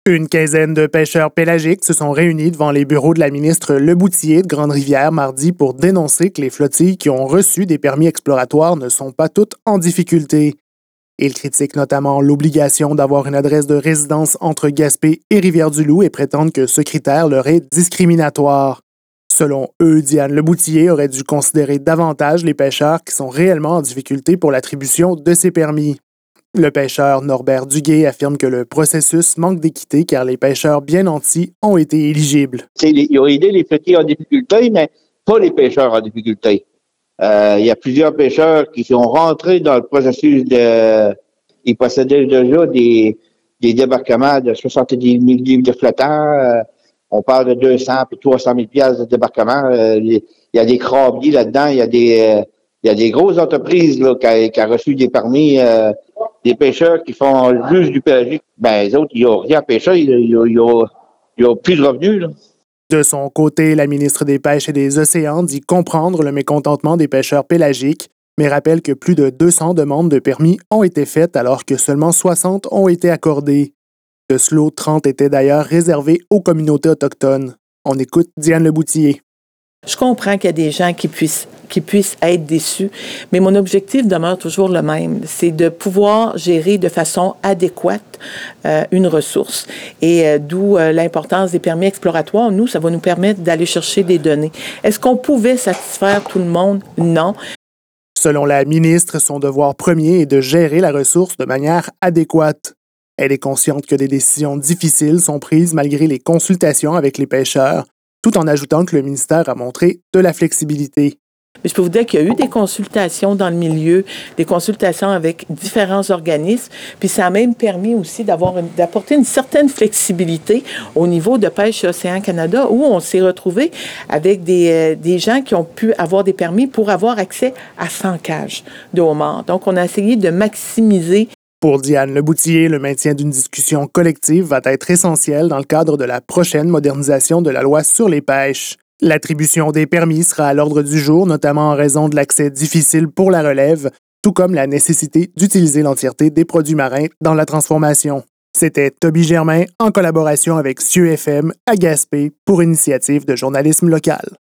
Une quinzaine de pêcheurs pélagiques se sont réunis devant les bureaux de la ministre Leboutillier de Grande-Rivière mardi pour dénoncer que les flottilles qui ont reçu des permis exploratoires ne sont pas toutes en difficulté. Ils critiquent notamment l'obligation d'avoir une adresse de résidence entre Gaspé et Rivière-du-Loup et prétendent que ce critère leur est discriminatoire. Selon eux, Diane Leboutillier aurait dû considérer davantage les pêcheurs qui sont réellement en difficulté pour l'attribution de ces permis. Le pêcheur Norbert Duguay affirme que le processus manque d'équité car les pêcheurs bien nantis ont été éligibles. Ils ont aidé les flottilles en difficulté, mais pas les pêcheurs en difficulté. Il y a plusieurs pêcheurs qui sont rentrés dans le processus de... Ils possédaient déjà des débarquements de 70 000 livres de flottants. On parle de 200 et 300 000 piastres de débarquement. Il y a des crabiers là-dedans. Il y a des grosses entreprises là, qui ont reçu des permis. Des pêcheurs qui font juste du pélagique, les autres, ils n'ont rien à pêcher. Ils n'ont plus de revenus. Là. De son côté, la ministre des Pêches et des Océans dit comprendre le mécontentement des pêcheurs pélagiques, mais rappelle que plus de 200 demandes de permis ont été faites alors que seulement 60 ont été accordées. De ce lot, 30 étaient d'ailleurs réservés aux communautés autochtones. On écoute Diane Leboutillier. Je comprends qu'il y a des gens qui puissent être déçus, mais mon objectif demeure toujours le même, c'est de pouvoir gérer de façon adéquate une ressource. Et d'où l'importance des permis exploratoires. Nous, ça va nous permettre d'aller chercher des données. Est-ce qu'on pouvait satisfaire tout le monde? Non. Selon la ministre, son devoir premier est de gérer la ressource de manière adéquate. Elle est consciente que des décisions difficiles sont prises malgré les consultations avec les pêcheurs, tout en ajoutant que le ministère a montré de la flexibilité. Mais je peux vous dire qu'il y a eu des consultations dans le milieu, des consultations avec différents organismes, puis ça a même permis aussi d'apporter une certaine flexibilité au niveau de Pêche Océan Canada, où on s'est retrouvé avec des gens qui ont pu avoir des permis pour avoir accès à 100 cages de homards. Donc, on a essayé de maximiser. Pour Diane Leboutillier, le maintien d'une discussion collective va être essentiel dans le cadre de la prochaine modernisation de la loi sur les pêches. L'attribution des permis sera à l'ordre du jour, notamment en raison de l'accès difficile pour la relève, tout comme la nécessité d'utiliser l'entièreté des produits marins dans la transformation. C'était Toby Germain en collaboration avec CIEU FM à Gaspé pour Initiative de journalisme local.